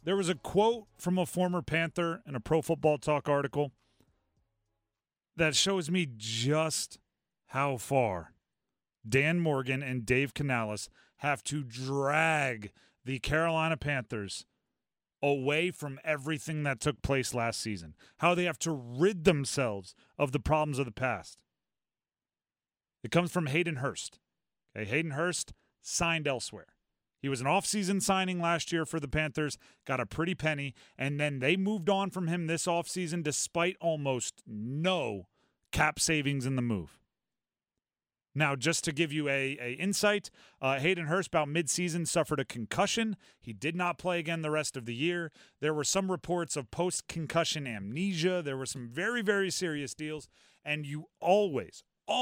There was a quote from a former Panther in a Pro Football Talk article that shows me just how far Dan Morgan and Dave Canales have to drag the Carolina Panthers away from everything that took place last season. How they have to rid themselves of the problems of the past. It comes from Hayden Hurst. Okay, Hayden Hurst signed elsewhere. He was an offseason signing last year for the Panthers, got a pretty penny, and then they moved on from him this offseason despite almost no cap savings in the move. Now, just to give you a insight, Hayden Hurst about midseason suffered a concussion. He did not play again the rest of the year. There were some reports of post-concussion amnesia. There were some very, very serious deals, and you always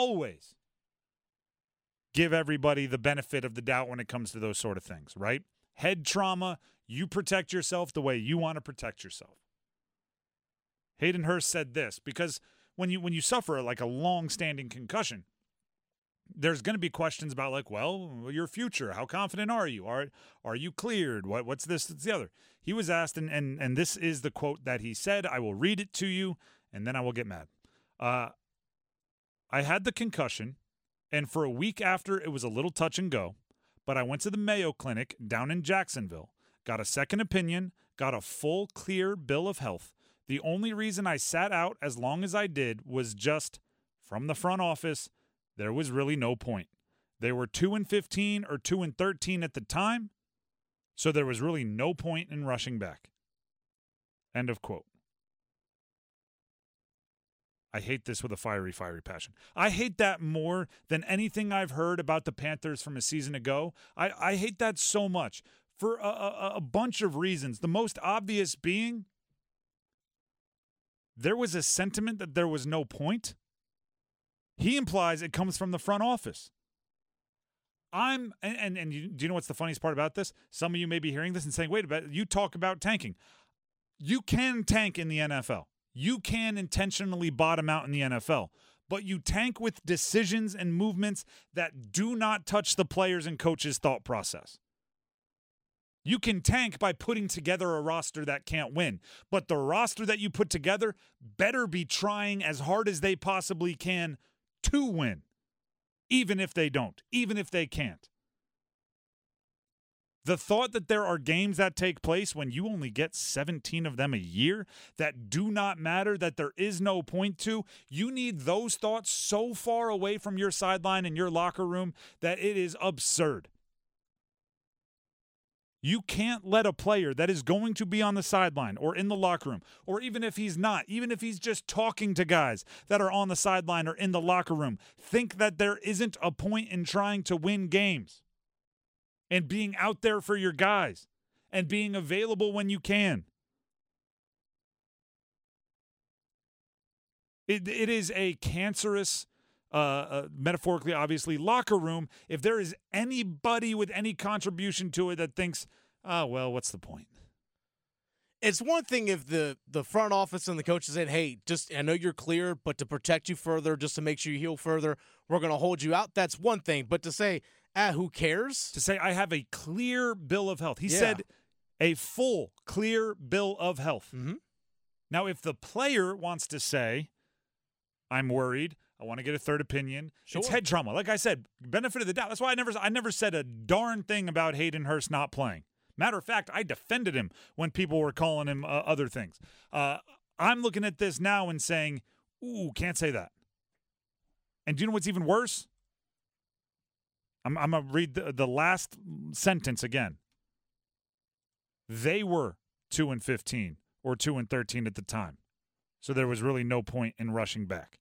give everybody the benefit of the doubt when it comes to those sort of things, right? Head trauma, you protect yourself the way you want to protect yourself. Hayden Hurst said this, because when you suffer like a long-standing concussion, there's going to be questions about like, well, your future, how confident are you? Are you cleared? What's this? It's the other. He was asked, and this is the quote that he said. I will read it to you, and then I will get mad. I had the concussion. And for a week after, it was a little touch and go. But I went to the Mayo Clinic down in Jacksonville, got a second opinion, got a full, clear bill of health. The only reason I sat out as long as I did was just from the front office, there was really no point. They were 2-15 or 2-13 at the time, so there was really no point in rushing back. End of quote. I hate this with a fiery passion. I hate that more than anything I've heard about the Panthers from a season ago. I hate that so much for a bunch of reasons. The most obvious being there was a sentiment that there was no point. He implies it comes from the front office. Do you know what's the funniest part about this? Some of you may be hearing this and saying, wait a minute, you talk about tanking. You can tank in the NFL. You can intentionally bottom out in the NFL, but you tank with decisions and movements that do not touch the players' and coaches' thought process. You can tank by putting together a roster that can't win, but the roster that you put together better be trying as hard as they possibly can to win, even if they don't, even if they can't. The thought that there are games that take place when you only get 17 of them a year that do not matter, that there is no point to, you need those thoughts so far away from your sideline and your locker room that it is absurd. You can't let a player that is going to be on the sideline or in the locker room, or even if he's not, even if he's just talking to guys that are on the sideline or in the locker room, think that there isn't a point in trying to win games. And being out there for your guys and being available when you can. It is a cancerous, metaphorically, obviously, locker room if there is anybody with any contribution to it that thinks, oh, well, what's the point? It's one thing if the front office and the coaches said, hey, I know you're clear, but to protect you further, just to make sure you heal further, we're going to hold you out. That's one thing. But to say, who cares? To say, I have a clear bill of health. He said a full, clear bill of health. Mm-hmm. Now, if the player wants to say, I'm worried, I want to get a third opinion, sure. It's head trauma. Like I said, benefit of the doubt. That's why I never said a darn thing about Hayden Hurst not playing. Matter of fact, I defended him when people were calling him other things. I'm looking at this now and saying, ooh, can't say that. And do you know what's even worse? I'm going to read the last sentence again. They were 2-15 or 2-13 at the time. So there was really no point in rushing back.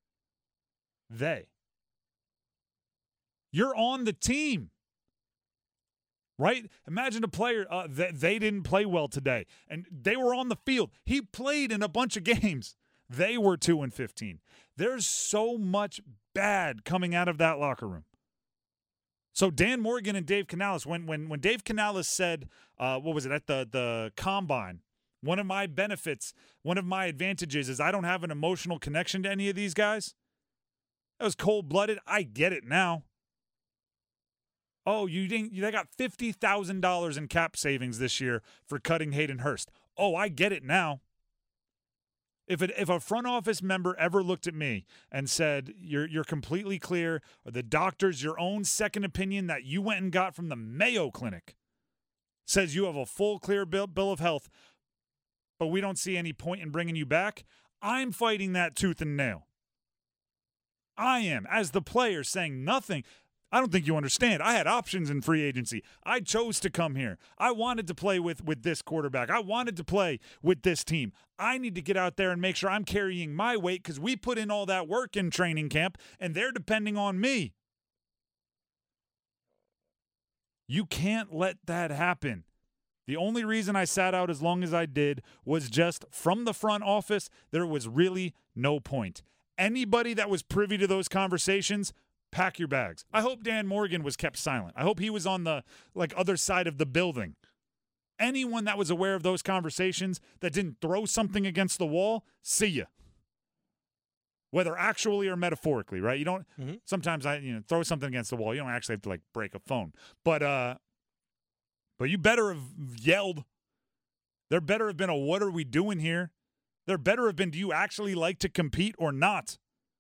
You're on the team. Right? Imagine a player that they didn't play well today, and they were on the field. He played in a bunch of games. They were 2-15. There's so much bad coming out of that locker room. So Dan Morgan and Dave Canales, when Dave Canales said, what was it, at the Combine, one of my benefits, one of my advantages is I don't have an emotional connection to any of these guys. That was cold-blooded. I get it now. Oh, they got $50,000 in cap savings this year for cutting Hayden Hurst. Oh, I get it now. If a front office member ever looked at me and said, you're completely clear, or the doctor's your own second opinion that you went and got from the Mayo Clinic says you have a full clear bill of health, but we don't see any point in bringing you back, I'm fighting that tooth and nail. I am, as the player, saying nothing. I don't think you understand. I had options in free agency. I chose to come here. I wanted to play with this quarterback. I wanted to play with this team. I need to get out there and make sure I'm carrying my weight because we put in all that work in training camp, and they're depending on me. You can't let that happen. The only reason I sat out as long as I did was just from the front office, there was really no point. Anybody that was privy to those conversations, pack your bags. I hope Dan Morgan was kept silent. I hope he was on the other side of the building. Anyone that was aware of those conversations that didn't throw something against the wall, see ya. Whether actually or metaphorically, right? You don't sometimes throw something against the wall. You don't actually have to break a phone. But you better have yelled. There better have been a what are we doing here? There better have been, do you actually like to compete or not?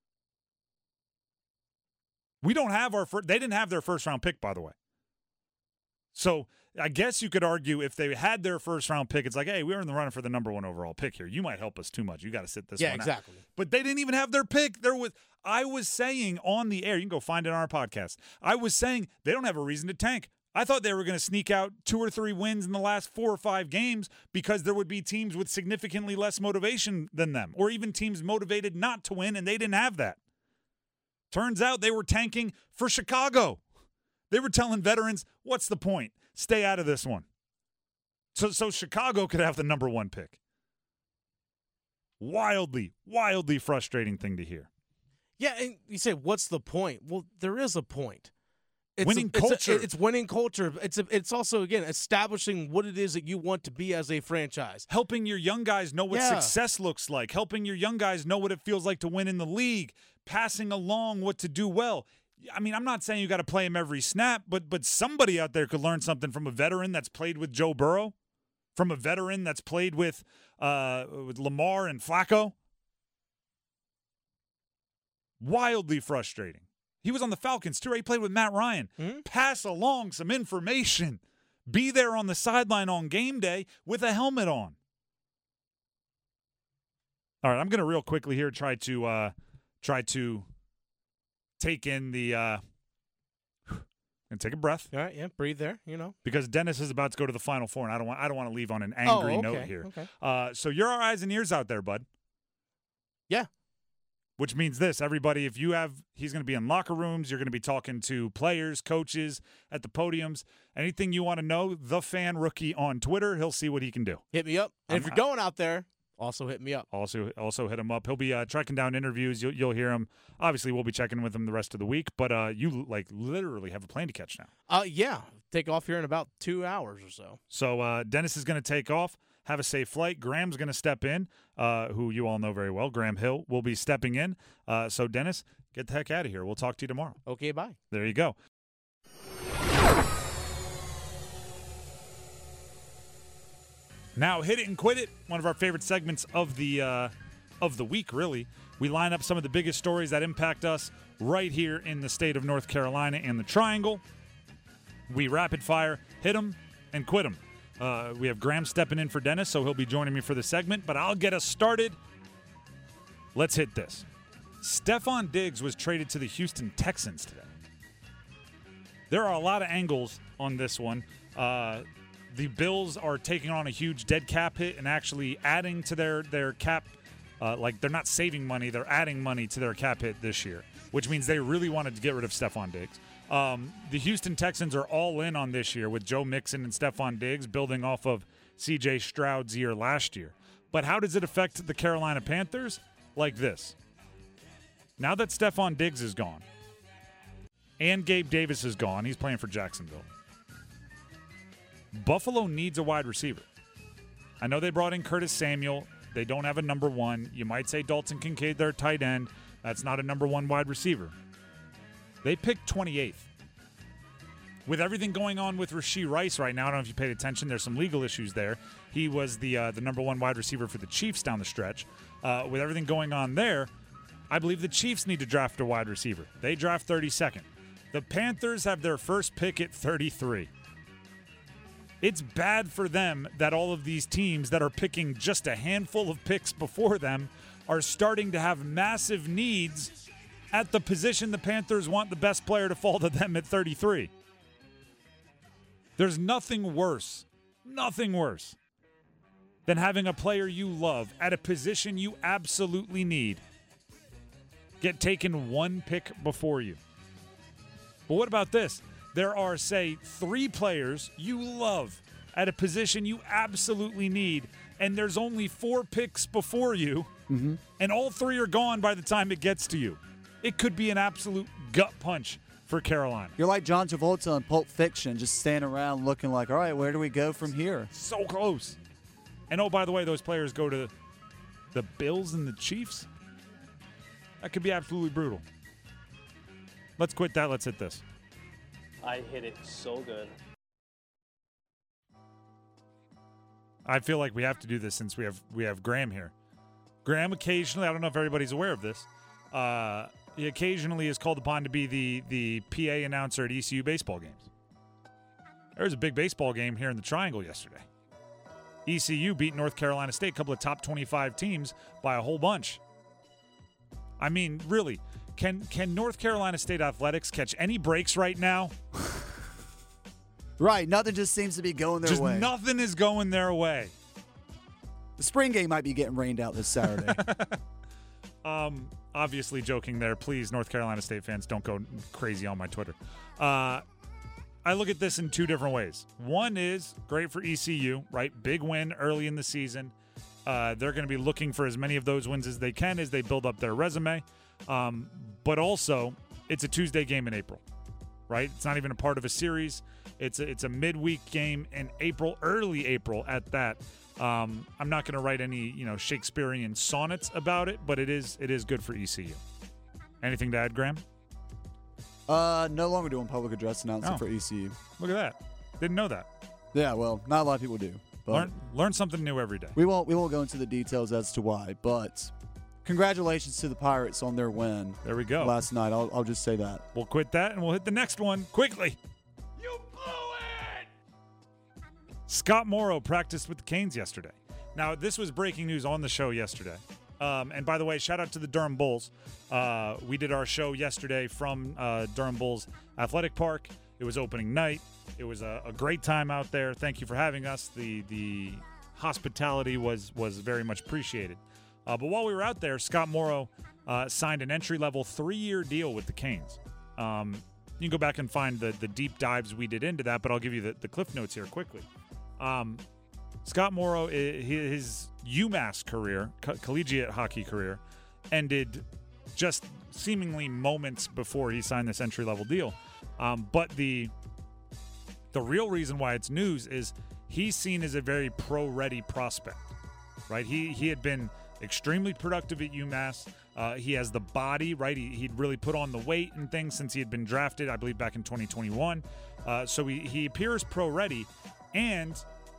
We don't have they didn't have their first round pick, by the way. So I guess you could argue if they had their first round pick, it's like, hey, we were in the running for the number 1 overall pick here. You might help us too much. You got to sit this one out. Yeah, exactly. But they didn't even have their pick. I was saying on the air, you can go find it on our podcast. I was saying they don't have a reason to tank. I thought they were going to sneak out 2 or 3 wins in the last 4 or 5 games because there would be teams with significantly less motivation than them, or even teams motivated not to win, and they didn't have that. Turns out they were tanking for Chicago. They were telling veterans, what's the point? Stay out of this one. So Chicago could have the number 1 pick. Wildly, wildly frustrating thing to hear. Yeah, and you say, what's the point? Well, there is a point. Winning culture. It's winning culture. It's also, again, establishing what it is that you want to be as a franchise. Helping your young guys know what success looks like. Helping your young guys know what it feels like to win in the league. Passing along what to do well. I mean, I'm not saying you got to play him every snap, but somebody out there could learn something from a veteran that's played with Joe Burrow, from a veteran that's played with Lamar and Flacco. Wildly frustrating. He was on the Falcons, too, right? He played with Matt Ryan. Pass along some information. Be there on the sideline on game day with a helmet on. All right, I'm going to real quickly here try to take in the and take a breath. All right, yeah, breathe there, Because Dennis is about to go to the Final Four, and I don't want to leave on an angry note here. Okay. So you're our eyes and ears out there, bud. Yeah. Which means this, everybody, he's going to be in locker rooms. You're going to be talking to players, coaches at the podiums. Anything you want to know, The Fan Rookie on Twitter, he'll see what he can do. Hit me up. And if you're going out there, also hit me up. Also hit him up. He'll be tracking down interviews. You'll hear him. Obviously, we'll be checking with him the rest of the week. But you literally have a plane to catch now. Yeah. Take off here in about 2 hours or so. So Dennis is going to take off. Have a safe flight. Graham's going to step in, who you all know very well. Graham Hill will be stepping in. So, Dennis, get the heck out of here. We'll talk to you tomorrow. Okay, bye. There you go. Now, Hit It and Quit It, one of our favorite segments of the week, really. We line up some of the biggest stories that impact us right here in the state of North Carolina and the Triangle. We rapid fire, hit them, and quit them. We have Graham stepping in for Dennis, so he'll be joining me for the segment, but I'll get us started. Let's hit this. Stefon Diggs was traded to the Houston Texans today. There are a lot of angles on this one. The Bills are taking on a huge dead cap hit and actually adding to their cap. They're not saving money, they're adding money to their cap hit this year, which means they really wanted to get rid of Stefon Diggs. The Houston Texans are all in on this year with Joe Mixon and Stefon Diggs building off of C.J. Stroud's year last year. But how does it affect the Carolina Panthers? Like this. Now that Stefon Diggs is gone and Gabe Davis is gone, he's playing for Jacksonville, Buffalo needs a wide receiver. I know they brought in Curtis Samuel. They don't have a number 1. You might say Dalton Kincaid, their tight end. That's not a number 1 wide receiver. They picked 28th. with everything going on with Rashee Rice right now, I don't know if you paid attention. There's some legal issues there. He was the number one wide receiver for the Chiefs down the stretch. With everything going on there, I believe the Chiefs need to draft a wide receiver. They draft 32nd. The Panthers have their first pick at 33. It's bad for them that all of these teams that are picking just a handful of picks before them are starting to have massive needs at the position the Panthers want the best player to fall to them at 33. There's nothing worse than having a player you love at a position you absolutely need get taken one pick before you. But what about this? There are, say, 3 players you love at a position you absolutely need, and there's only 4 picks before you, and all 3 are gone by the time it gets to you. It could be an absolute gut punch for Carolina. You're like John Travolta in Pulp Fiction, just standing around looking like, all right, where do we go from here? So close. And oh, by the way, those players go to the Bills and the Chiefs. That could be absolutely brutal. Let's quit that. Let's hit this. I hit it so good. I feel like we have to do this since we have Graham here. Graham occasionally, I don't know if everybody's aware of this, he occasionally is called upon to be the PA announcer at ECU baseball games. There was a big baseball game here in the Triangle yesterday. ECU beat North Carolina State, a couple of top 25 teams by a whole bunch. I mean, really, can North Carolina State athletics catch any breaks right now? Right, nothing just seems to be going their way. Just nothing is going their way. The spring game might be getting rained out this Saturday. Obviously joking there. Please, North Carolina State fans, don't go crazy on my Twitter. I look at this in 2 different ways. One is great for ECU, right? Big win early in the season. They're going to be looking for as many of those wins as they can as they build up their resume. But also, it's a Tuesday game in April, right? It's not even a part of a series. It's a midweek game in April, early April at that. I'm not going to write any Shakespearean sonnets about it, but it is good for ECU. Anything to add, Graham? No longer doing public address announcing for ECU. Look at that. Didn't know that. Yeah, well, not a lot of people do. But Learn something new every day. We won't go into the details as to why, but congratulations to the Pirates on their win. There we go. Last night. I'll just say that. We'll quit that and we'll hit the next one quickly. You blew it! Scott Morrow practiced with the Canes yesterday. Now, this was breaking news on the show yesterday. And by the way, shout out to the Durham Bulls. We did our show yesterday from Durham Bulls Athletic Park. It was opening night. It was a great time out there. Thank you for having us. The hospitality was very much appreciated. But while we were out there, Scott Morrow signed an entry-level 3-year deal with the Canes. You can go back and find the deep dives we did into that, but I'll give you the cliff notes here quickly. Scott Morrow, his UMass career, collegiate hockey career, ended just seemingly moments before he signed this entry-level deal. But the real reason why it's news is he's seen as a very pro-ready prospect, right? He had been extremely productive at UMass. He has the body, right? He'd really put on the weight and things since he had been drafted, I believe, back in 2021. So he appears pro-ready, and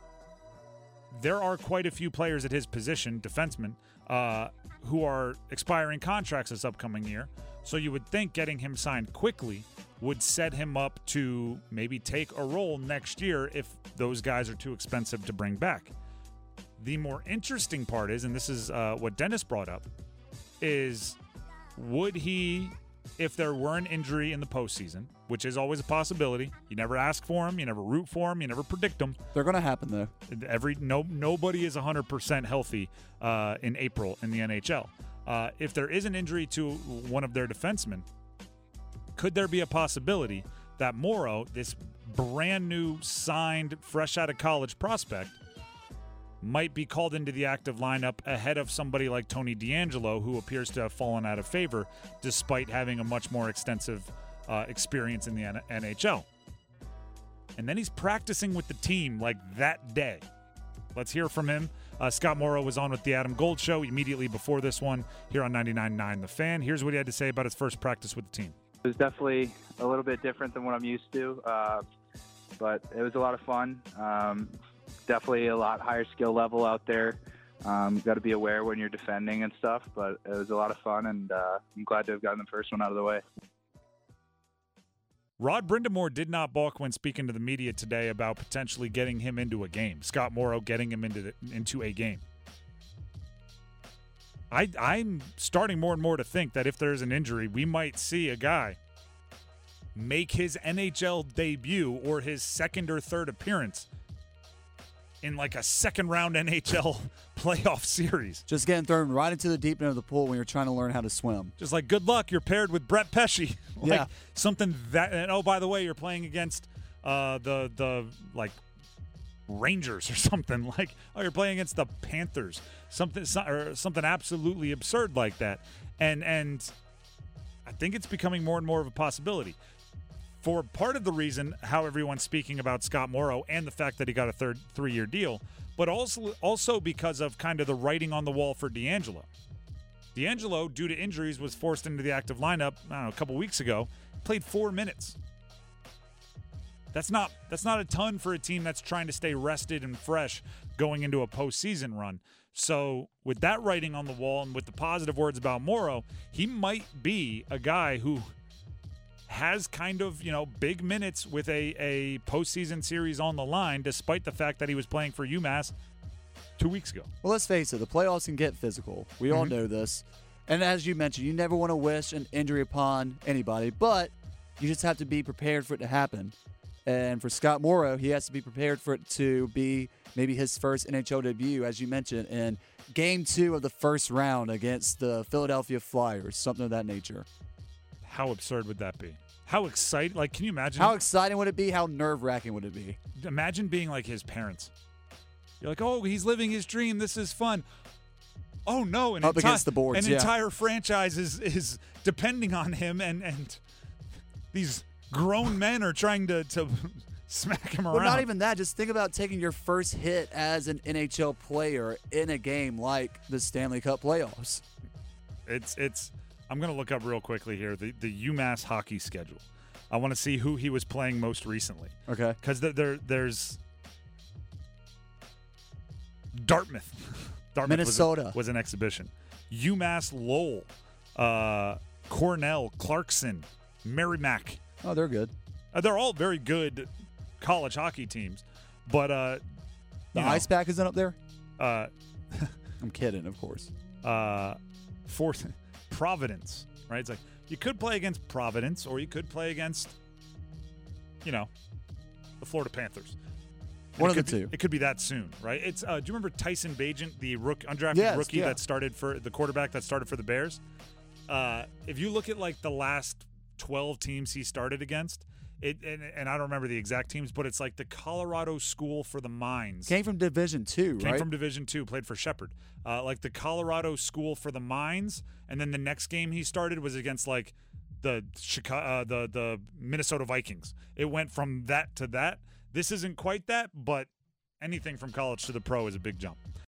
there are quite a few players at his position, defensemen, who are expiring contracts this upcoming year. So you would think getting him signed quickly would set him up to maybe take a role next year if those guys are too expensive to bring back. The more interesting part is, and this is what Dennis brought up, is would he, if there were an injury in the postseason, which is always a possibility, you never ask for them, you never root for them, you never predict them. They're going to happen, though. Nobody is 100% healthy in April in the NHL. If there is an injury to one of their defensemen, could there be a possibility that Morrow, this brand new signed, fresh out of college prospect, might be called into the active lineup ahead of somebody like Tony DeAngelo, who appears to have fallen out of favor despite having a much more extensive experience in the NHL. And then he's practicing with the team like that day. Let's hear from him. Scott Morrow was on with the Adam Gold Show immediately before this one here on 99.9 The Fan. Here's what he had to say about his first practice with the team. It was definitely a little bit different than what I'm used to, but it was a lot of fun. Definitely a lot higher skill level out there. Got to be aware when you're defending and stuff, but it was a lot of fun, and I'm glad to have gotten the first one out of the way. Rod Brindamore did not balk when speaking to the media today about potentially getting him into a game. Scott Morrow getting him into a game. I'm starting more and more to think that if there's an injury, we might see a guy make his NHL debut or his second or third appearance in like a second-round NHL playoff series. Just getting thrown right into the deep end of the pool when you're trying to learn how to swim. Just like, good luck, you're paired with Brett Pesce. Like, Yeah. something that, and oh, by the way, you're playing against the like Rangers or something. Like, oh, you're playing against the Panthers. Something absolutely absurd like that. And I think it's becoming more and more of a possibility. For part of the reason how everyone's speaking about Scott Morrow and the fact that he got a 3-year deal, but also because of kind of the writing on the wall for DeAngelo. DeAngelo, due to injuries, was forced into the active lineup, I don't know, a couple weeks ago, played 4 minutes. That's not a ton for a team that's trying to stay rested and fresh going into a postseason run. So with that writing on the wall and with the positive words about Morrow, he might be a guy who has kind of, big minutes with a postseason series on the line, despite the fact that he was playing for UMass 2 weeks ago. Well, let's face it, the playoffs can get physical. We all know this. And as you mentioned, you never want to wish an injury upon anybody, but you just have to be prepared for it to happen. And for Scott Morrow, he has to be prepared for it to be maybe his first NHL debut, as you mentioned, in Game 2 of the first round against the Philadelphia Flyers, something of that nature. How absurd would that be? How exciting? Like, can you imagine? How exciting would it be? How nerve-wracking would it be? Imagine being like his parents. You're like, oh, he's living his dream. This is fun. Oh, no. Up against the boards, an entire franchise is depending on him, and these grown men are trying to smack him around. Well, not even that. Just think about taking your first hit as an NHL player in a game like the Stanley Cup playoffs. It's. I'm going to look up real quickly here the UMass hockey schedule. I want to see who he was playing most recently. Okay. Because there's Dartmouth. Minnesota was an exhibition. UMass Lowell, Cornell, Clarkson, Merrimack. Oh, they're good. They're all very good college hockey teams. But the Ice Pack isn't up there? I'm kidding, of course. Fourth. Providence, right? It's like you could play against Providence or you could play against, the Florida Panthers. One of the two. It could be that soon, right? It's. Do you remember Tyson Bagent, the undrafted rookie that started for the quarterback that started for the Bears? If you look at like the last 12 teams he started against, and I don't remember the exact teams, but it's like the Colorado School for the Mines. Came from Division II, right? Came from Division II, played for Shepherd. Like the Colorado School for the Mines, and then the next game he started was against like the Minnesota Vikings. It went from that to that. This isn't quite that, but anything from college to the pro is a big jump.